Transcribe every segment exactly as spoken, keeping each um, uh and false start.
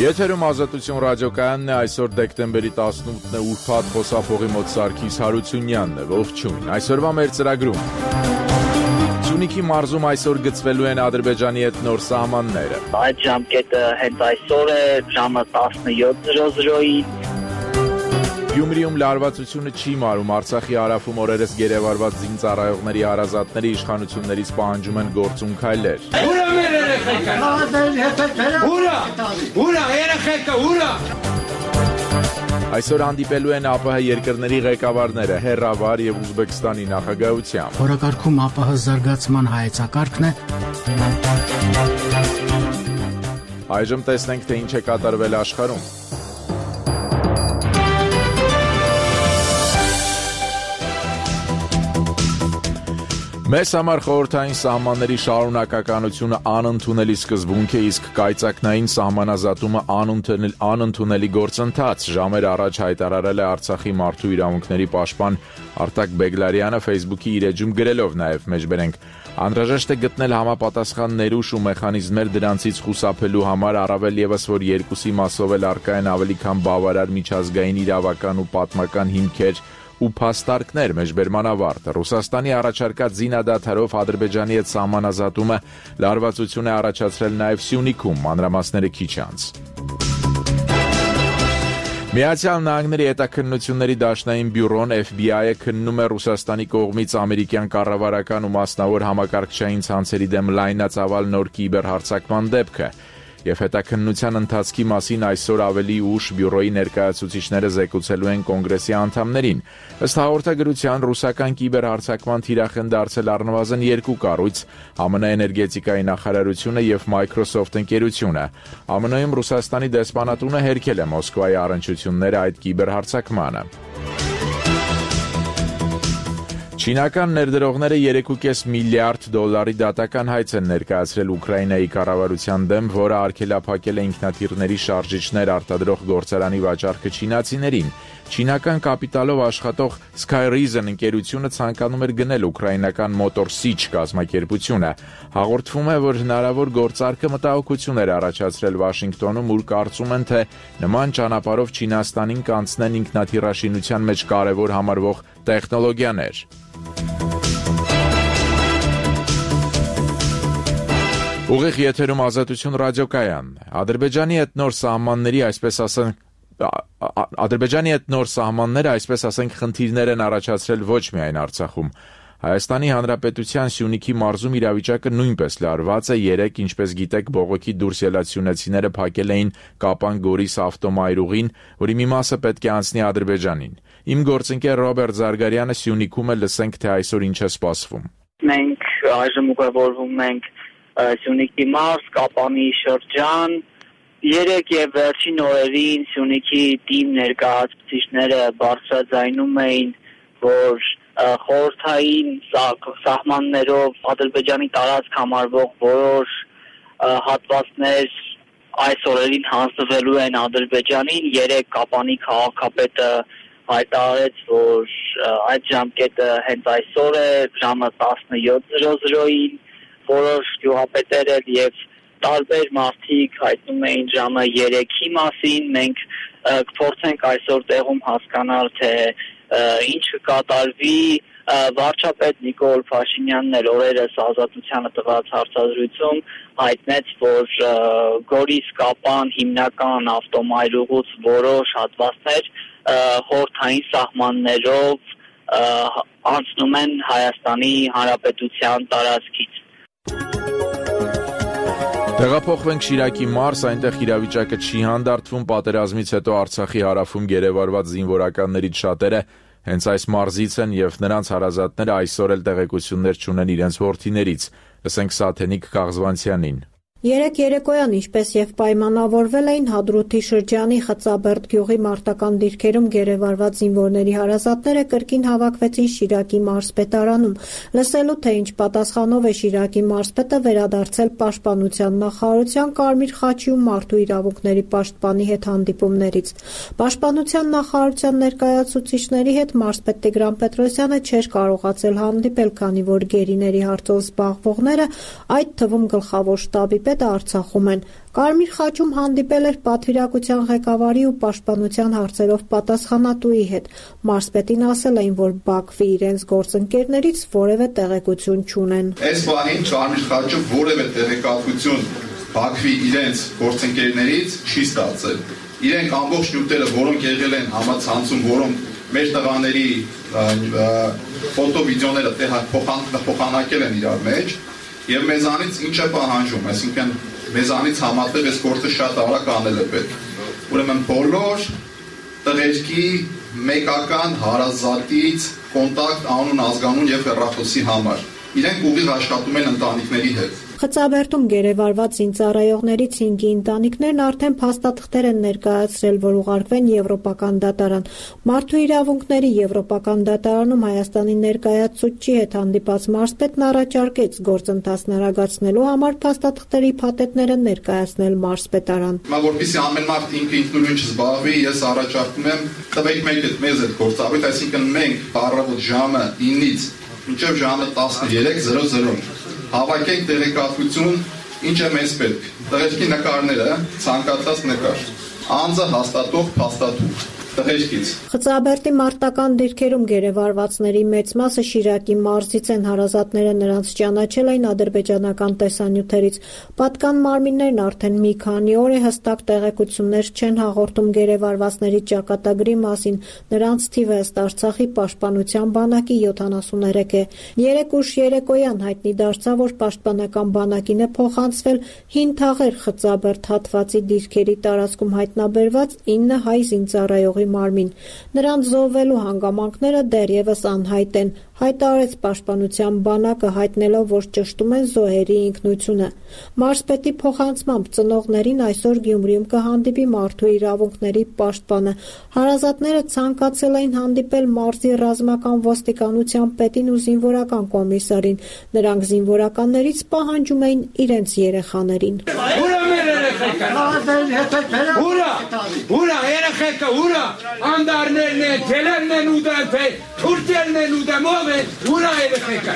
Եթերում Ազատություն ռադիոկայանն է, այսօր դեկտեմբերի տասնութն է, ուրբաթ, խոսափողի մոտ Սարգիս Հարությունյանն է, ողջույն, այսօրվա մեր ծրագրում։ Սյունիքի մարզում այսօր գծվելու են Ադրբեջանի հետ նոր սահմանները։ Այդ ժամկետը հենց այսօր է, ժամը տասնյոթ զրո զրոյին։ Գյումրիում լարվածությունը չի մարում, Արցախի հարավում օրերս գերեվարված զինծառայողների հարազատները իշխանություններից պահանջում են գործուն քայլեր։ Ուրա մեր երեխեքը։ Ուրա, ուրա երեխեքը, ուրա։ Այսօր հանդիպելու են ԱՊՀ երկրների ղեկավարները Հեռավար եւ Ուզբեկստանի նախագահությամբ։ Օրակարգում ԱՊՀ զարգացման հայեցակարգն է։ Այժմ տեսնենք, թե ինչ է կատարվել աշխարհում։ Մեզ համար խորհրդային սահմանների շարունակականությունը անընդունելի սկզբունք է, իսկ կայծակնային սահմանազատումը անընդունելի գործընթաց, ժամեր առաջ հայտարարել է Արցախի մարդու իրավունքների պաշտպան Արտակ Բեգլարյանը Facebook-ի իր էջում գրելով նաև մեջբերենք. Անհրաժեշտ է գտնել համապատասխան ներուժ ու մեխանիզմներ դրանցից խուսափելու համար, առավել ևս որ երկուսի մասով էլ առկա են ավելի քան բավարար միջազգային իրավական ու պատմական հիմքեր ու փաստարկներ մեջբերման ավարտ։ Ռուսաստանի առաջարկած զինադադարով Ադրբեջանի հետ սահմանազատումը լարվածություն է առաջացրել նաև Սյունիքում, մանրամասները քիչ անց։ Միացյալ Նահանգների հետաքննությունների դաշնային բյուրոն F B I-ը քննում է Ռուսաստանի կողմից ամերիկյան կառավարական ու մասնավոր համակարգչային ցանցերի դեմ լայնածավալ նոր կիբերհարձակման դեպքը։ Եվ հետաքննության ընթացքի մասին այսօր ավելի ուշ բյուրոյի ներկայացուցիչները զեկուցելու են կոնգրեսի անդամներին։ Ըստ հաղորդագրության ռուսական կիբերհարձակման թիրախ են դարձել առնվազն երկու կառույց՝ ԱՄՆ էներգետիկայի նախարարությունը եւ Microsoft ընկերությունը։ ԱՄՆ-ում Ռուսաստանի դեսպանատունը հերքել է Մոսկվայի առնչությունները այդ կիբերհարձակմանը։ Չինական ներդրողները երեք կόμμα պենս միլիարդ դոլարի դատական հայց են ներկայացրել Ուկրաինայի կառավարության դեմ, որը արգելափակել է ինքնաթիռների շարժիչներ արտադրող գործարանի վաճառքը չինացիներին։ Չինական կապիտալով աշխատող Skyreason ընկերությունը ցանկանում էր գնել ուկրաինական Motor Sich կազմակերպությունը։ Հաղորդվում է, որ հնարավոր գործարքը մտահոգություն էր առաջացրել Վաշինգտոնում, ուր կարծում են, թե նման ճանապարհով Չինաստանին կանցնեն ինքնաթիռաշինության մեջ կարևոր համարվող տեխնոլոգիաներ։ Ուղիղ եթերում Ազատություն ռադիոկայանն է։ Ադրբեջանի հետ նոր սահմանների, այսպես ասենք, Ադրբեջանի հետ նոր սահմանները, այսպես ասենք, խնդիրներ են առաջացրել ոչ միայն Արցախում։ Հայաստանի Հանրապետության Սյունիքի մարզում իրավիճակը նույնպես լարված է։ Երեկ, ինչպես գիտեք, բողոքի դուրս ելած սյունեցիները փակել էին Կապան-Գորիս ավտոմայրուղին, որի մի մասը պետք է անցնի Ադրբեջանին։ Իմ գործընկեր Ռոբերտ Զարգարյանը Սյունիքում է, լսենք, թե այսօր ինչ է սպասվում։ Մենք այժմ ուղևորվում ենք Սյունիքի մարզ, Կապանի շրջան։ Երեք եւ վերջին օրերին Սյունիքի թիմ ներկայացուցիչները բարձրաձայնում էին, որ խորհրդային սահմաններով Ադրբեջանի տարածք համարվող որոշ հատվածներ այս օրերին հանձնվելու են Ադրբեջանին։ Երեք Կապանի քաղաքապետը հայտարարեց, որ այդ ժամկետը հենց այսօր է, ժամը տասնյոթ զրո զրոյին։ Որոշ գյուղապետեր եւ տարբեր մարդիկ հայտնում էին ժամը երեքի մասին։ Մենք կփորձենք այսօր տեղում հասկանալ, թե ինչ կկատարվի։ Վարչապետ Նիկոլ Փաշինյանն էլ օրերս Ազատությանը տված հարցազրույցում հայտնեց, որ Գորիս-Կապան հիմնական ավտոմայրուղուց որոշ հատվածներ խորհրդային սահմաններով անցնում են Հայաստանի Հանրապետության տարածքից։ Տեղափոխվենք Շիրակի մարզ, այնտեղ իրավիճակը չի հանդարտվում։ Պատերազմից հետո Արցախի հարավում գերեվարված զինվորականներից շատերը հենց այս մարզից են եւ նրանց հարազատները այսօր էլ տեղեկություններ չունեն իրենց որդիներից։ Լսենք Սաթենիկ Կաղզվանցյանին։ Երեք երեկոյան, ինչպես եւ պայմանավորվել էին Հադրութի շրջանի Խծաբերդ գյուղի մարտական դիրքերում գերեվարված զինվորների հարազատները կրկին հավաքվեցին Շիրակի մարզպետարանում, լսելու թե ինչ պատասխանով է Շիրակի մարզպետը վերադարձել Պաշտպանության նախարարության Կարմիր խաչի ու մարդու իրավունքների պաշտպանի հետ հանդիպումներից։ Պաշտպանության նախարարության ներկայացուցիչների հետ մարզպետ Տիգրան Պետրոսյանը չէր կարողացել հանդիպել, քանի որ գերիների հարցով զբաղվողները, այդ թվում գլխավոր շտաբի մարզպետը Արցախում են։ Կարմիր խաչում հանդիպել էր պատվիրակության ղեկավարի ու պաշտպանության հարցերով պատասխանատուի հետ։ Մարզպետին ասել էին, որ Բաքվի իրենց գործընկերներից որևէ տեղեկություն չունեն։ Այս բանին Կարմիր խաչը որևէ տեղեկատվություն Բաքվի իրենց գործընկերներից չի ստացել։ Իրենք ամբողջ նյութերը, որոնք եղել են համացանցում, որոնք մեր տղաների ֆոտո-վիդեոները փոխանակել են իրար մեջ եւ մեզանից ինչ է պահանջում, այսինքն մեզանից համատեղ այս գործը շատ արագ անել է պետք։ Ուրեմն բոլոր տղերքի մեկական հարազատից կոնտակտ անուն, ազգանուն եւ հեռախոսի համար։ Իրենք ուղիղ աշխատում են ընտանիքների հետ։ Խծաբերդում գերեվարված զինծառայողներից հինգի ընտանիքներն արդեն փաստաթղթեր են ներկայացրել, որ ուղարկվեն Եվրոպական դատարան։ Մարդու իրավունքների Եվրոպական դատարանում Հայաստանի ներկայացուցչի հետ հանդիպած մարզպետն առաջարկեց գործընթացն արագացնելու համար փաստաթղթերի փաթեթները ներկայացնել մարզպետարան։ Հիմա որպեսզի ամեն մարդ ինքը ինքնուրույն չզբաղվի, ես առաջարկում եմ տվեք մեկ այդ մեզ այդ գործառույթ, այսինքն մենք առավոտ ժամը ինից մինչև ժամը տասներեք զրո զրո հավաքենք տեղեկատվություն, ինչ է մեզ պետք։ Տղերքի նկարները, ցանկացած նկար, անձը հաստատող փաստաթուղթ տղերքից։ Խծաբերդի մարտական դիրքերում գերեվարվածների մեծ մասը Շիրակի մարզից են, հարազատները նրանց ճանաչել էին ադրբեջանական տեսանյութերից։ Պատկան մարմիններն արդեն մի քանի օր է հստակ տեղեկություններ չեն հաղորդում գերեվարվածների ճակատագրի մասին, նրանց թիվը ըստ Արցախի պաշտպանության բանակի յոթանասուններեք է։ Երեկ ուշ երեկոյան հայտնի դարձավ, որ պաշտպանական բանակին է փոխանցվել հին թաղեր Խծաբերդ հատվածի դիրքերի տարածքում հայտնաբերված ինը հայ զինծառայողի մարմին։ Նրանց զոհվելու հանգամանքները դեռևս անհայտ են, հայտարարեց պաշտպանության բանակը, հայտնելով, որ ճշտում են զոհերի ինքնությունը։ Մարզպետի փոխանցմամբ ծնողներին այսօր Գյումրիում կհանդիպի մարդու իրավունքների պաշտպանը։ Հարազատները ցանկացել էին հանդիպել մարզի ռազմական ոստիկանության պետին ու զինվորական կոմիսարին։ Նրանք զինվորականներից պահանջում էին իրենց երեխաներին։ Ուրա մեր երեխեքը։ Ուրա, ուրա երեխեքը, ուրա անդարներն են, թելերն են ուտել, թուրքերն են ուտել, ով է, ուրա երեխեքը։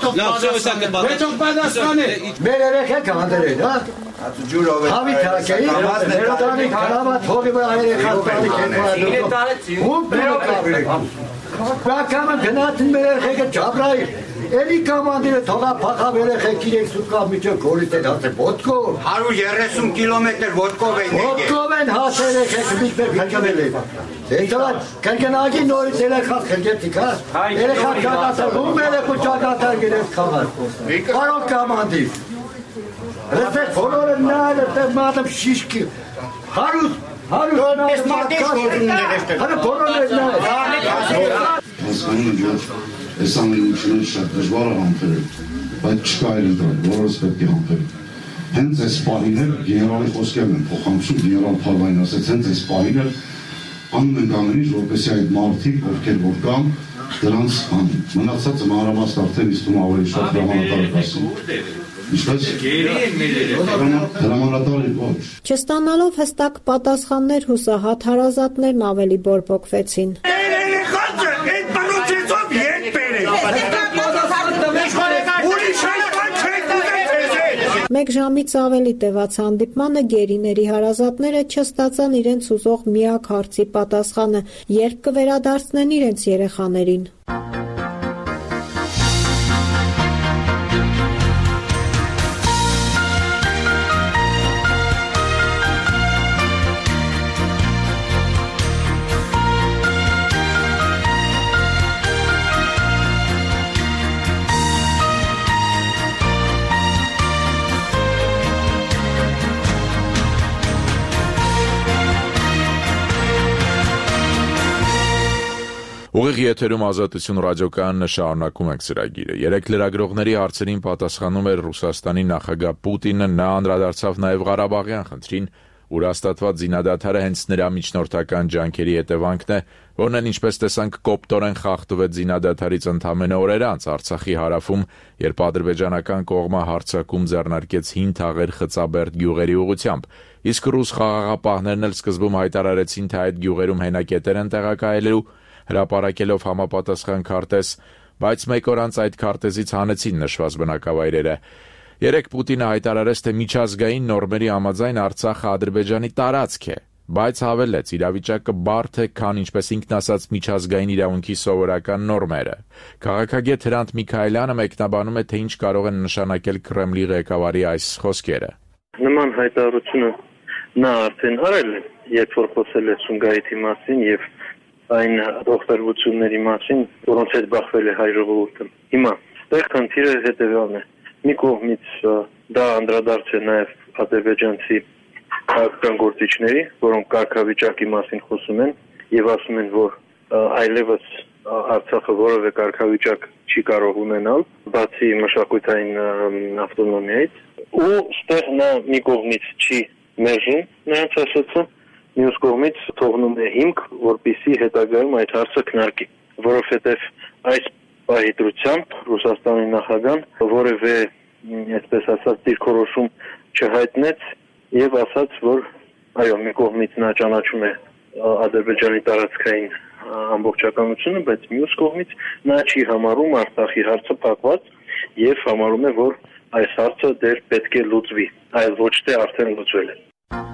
Հետո պատասխանը։ Մեր երեխեքը անդրել, հա։ Ջուրով է։ Հավի թակեի, ներդանի քարավա թողի վրա երեխան տալի։ Ու բերոք։ Բակամը գնացին մեր երեխեքը Ջաբրայիլ։ Էլի կամանդիրը թողա փախավ երեխեք իրեք սուկավ միջև գորից է դասը ոտքով հարյուր երեսուն կիլոմետր ոտքով են եկել ոտքով են հասել երեխեք միջև քնկվել է հետո կրկնակի նորից երեխա քնկեցիք հա երեխա կատասը ում երեխու ճակատար գերես խաղար բարոք կամանդիր ռեստեք բոլորը նայել է մատը շիշկի հարյուր հարյուր նայել հարը բոլորը նայել Այս ամենությունները շատ դժվար է համբերել, բայց չկա այլ ընտրել, որոնց պետք է համբերել։ Հենց այս պահին էլ գեներալի խոսքերն են փոխանցում, գեներալ Փալվային ասեց, հենց այս պահին էլ անում ենք ամեն ինչ, որպեսզի այդ մարդիկ, ովքեր որ կան, դրանց անեն։ Մնացածը մանրամասն արդեն իստում ավելի շատ հրամանատար կասում։ Ինչպես հրամանատարի ոչ։ Չստանալով հստակ պատասխաններ հուսահատ հարազատներն ավելի բորբոքվեցին։ Մեկ ժամից ավելի տևած հանդիպմանը գերիների հարազատները չստացան իրենց ուզող միակ հարցի պատասխանը, երբ կվերադարձնեն իրենց երեխաներին։ Ուղիղ եթերում Ազատություն ռադիոկայանն շարունակում ենք ծրագիրը։ Երեք լրագրողների հարցերին պատասխանում էր Ռուսաստանի նախագահ Պուտինը, նա անդրադարձավ նաև Ղարաբաղյան խնդրին, ուր հաստատված զինադադարը հենց նրա միջնորդական ջանքերի հետևանքն է, որն են, ինչպես տեսանք, կոպտորեն խախտվեց զինադադարից ընդամենը օրեր անց Արցախի հարավում, երբ ադրբեջանական կողմը հարձակում ձեռնարկեց հին թաղեր Խծաբերդ գյուղերի ուղղությամբ, իսկ ռուս խաղաղապահներն էլ սկզբում հայտարարեցին, թե այդ գյուղերում հենակետեր են տեղակայելու, հրապարակելով համապատասխան քարտեզ, բայց մեկ օր անց այդ քարտեզից հանեցին նշված բնակավայրերը։ Երեկ Պուտինը հայտարարեց, թե միջազգային նորմերի համաձայն Արցախը Ադրբեջանի տարածք է, բայց հավելեց, իրավիճակը բարդ է, քան ինչպես ինքն ասաց միջազգային իրավունքի սովորական նորմերը։ Քաղաքագետ Հրանտ Միքայելյանը մեկնաբանում է, թե ինչ կարող են նշանակել Կրեմլի ղեկավարի այս խոսքերը։ Նման հայտարարությունը նա արդեն արել է, երբ որ խոսել է Սումգայիթի մասին եւ այն ողբերգությունների մասին, որոնց հետ բախվել է հայ ժողովուրդը։ Հիմա այստեղ խնդիրը հետեւյալն է։ Մի կողմից դա անդրադարձ է նաեւ ադրբեջանցի քաղաքական գործիչների, որոնք կարգավիճակի մասին խոսում են եւ ասում են, որ այլևս Արցախը որևէ կարգավիճակ չի կարող ունենալ, բացի մշակութային ավտոնոմիայից, ու այստեղ նա մի կողմից չի մերժում նրանց ասածը, մյուս կողմից թողնում է հիմք, որպեսզի հետագայում այդ հարցը քննարկի, որովհետև այս պահի դրությամբ Ռուսաստանի նախագահան որևէ, այսպես ասած, դիրքորոշում չհայտնեց եւ ասաց, որ այո, մի կողմից նա ճանաչում է Ադրբեջանի տարածքային ամբողջականությունը, բայց մյուս կողմից նա չի համարում Արցախի հարցը փակված եւ համարում է, որ այս հարցը դեռ պետք է լուծվի, այլ ոչ թե արդեն լուծվել է։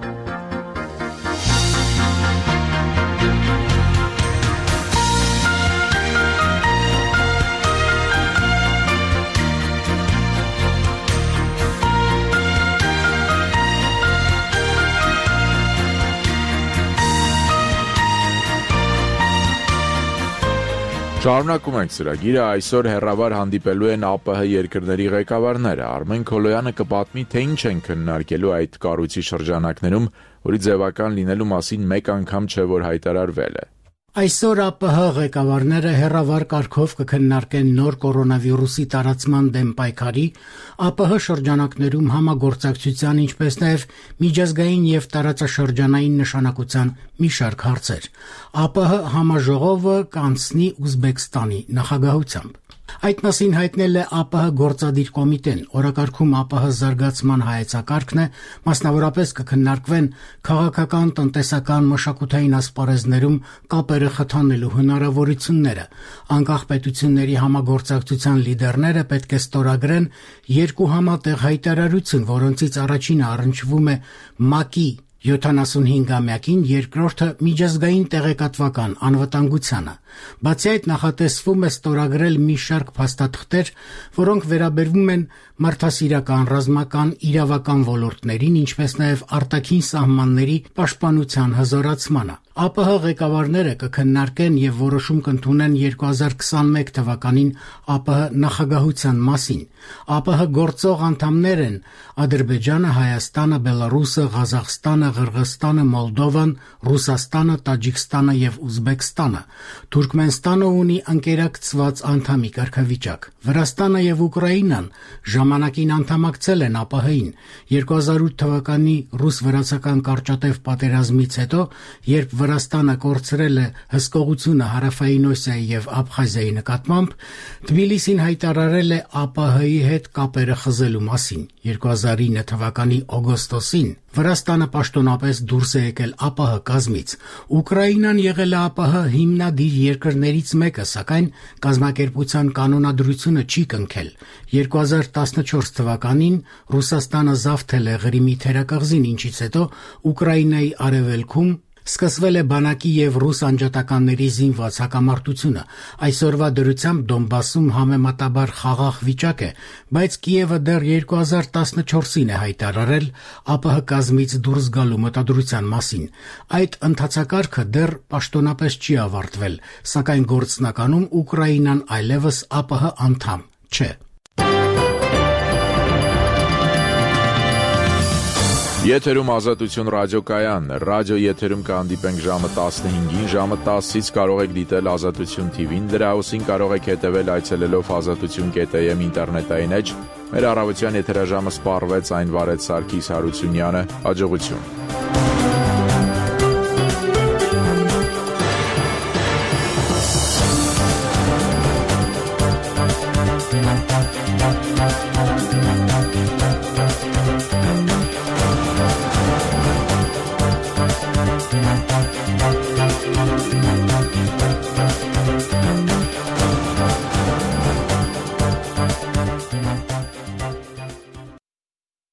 Շարունակում ենք ծրագիրը, այսօր հեռավար հանդիպելու են ԱՊՀ երկրների ղեկավարները։ Արմեն Քոլոյանը կպատմի, թե ինչ են քննարկելու այդ կառույցի շրջանակներում, որի ձևական լինելու մասին մեկ անգամ չէ, որ հայտարարվել է։ Այսօր ԱՊՀ ղեկավարները հեռավար կարգով կքննարկեն նոր կորոնավիրուսի տարածման դեմ պայքարի, ԱՊՀ շրջանակներում համագործակցության, ինչպես նաև միջազգային եւ տարածաշրջանային նշանակության մի շարք հարցեր։ ԱՊՀ համաժողովը կանցնի Ուզբեկստանի նախագահությամբ։ Այդ մասին հայտնել է ԱՊՀ գործադիր կոմիտեն, օրակարգում ԱՊՀ զարգացման հայեցակարգն է, մասնավորապես կքննարկվեն քաղաքական, տնտեսական, մշակութային ասպարեզներում կապերը խթանելու հնարավորությունները։ Անկախ պետությունների համագործակցության լիդերները պետք է ստորագրեն երկու համատեղ հայտարարություն, որոնցից առաջինը առնչվում է ՄԱԿ-ի յոթանասունհինգամյակին, երկրորդը միջազգային տեղեկատվական անվտանգությանը։ Բացի այդ, նախատեսվում է ստորագրել մի շարք փաստաթղթեր, որոնք վերաբերվում են մարդասիրական, ռազմական, իրավական ոլորտներին, ինչպես նաև արտաքին սահմանների պաշտպանության հզորացմանը։ ԱՊՀ ղեկավարները կքննարկեն եւ որոշում կընդունեն երկու հազար քսանմեկ թվականին ԱՊՀ նախագահության մասին։ ԱՊՀ գործող անդամներ են Ադրբեջանը, Հայաստանը, Բելարուսը, Ղազախստանը, Ղրղստանը, Մոլդովան, Ռուսաստանը, Տաջիկստանը եւ Ուզբեկստանը։ Թուրքմենստանը ունի անկերակցված անդամի կարգավիճակ։ Վրաստանը եւ Ուկրաինան ժամանակին անդամակցել են ԱՊՀ-ին։ երկու հազար ութ թվականի ռուս-վրացական կարճատև պատերազմից հետո, երբ Վրաստանը կորցրել է հսկողությունը Հարավային Օսիայի եւ Աբխազիայի նկատմամբ, Թբիլիսին հայտարարել է ԱՊՀ-ի հետ կապերը խզելու մասին։ երկու հազար ինը թվականի օգոստոսին Վրաստանը պաշտոնապես դուրս է եկել ԱՊՀ կազմից։ Ուկրաինան եղել է ԱՊՀ հիմնադիր երկրներից մեկը, սակայն կազմակերպության կանոնադրությունը չի կնքել։ երկու հազար տասնչորս թվականին Ռուսաստանը զավթել է Ղրիմի թերակղզին, ինչից հետո Ուկրաինայի արևելքում սկսվել է բանակի եւ ռուս անջատականների զինված հակամարտությունը։ Այսօրվա դրությամբ Դոնբասում համեմատաբար խաղաղ վիճակ է, բայց Կիևը դեռ երկու հազար տասնչորսին է հայտարարել ԱՊՀ կազմից դուրս գալու մտադրության մասին։ Այդ ընթացակարգը դեռ պաշտոնապես չի ավարտվել, սակայն գործնականում Ուկրաինան այլևս ԱՊՀ անդամ չէ։ Եթերում Ազատություն ռադիոկայանն է։ Ռադիո եթերում կհանդիպենք ժամը տասնհինգին, ժամը տասից կարող եք դիտել Ազատություն թի վին, դրա հոսին կարող եք հետևել այցելելով ազատություն կետ է էմ ինտերնետային էջ։ Մեր առավոտյան եթերաժամը սպառվեց, այն վարեց Սարգիս Հարությունյանը։ Հաջողություն։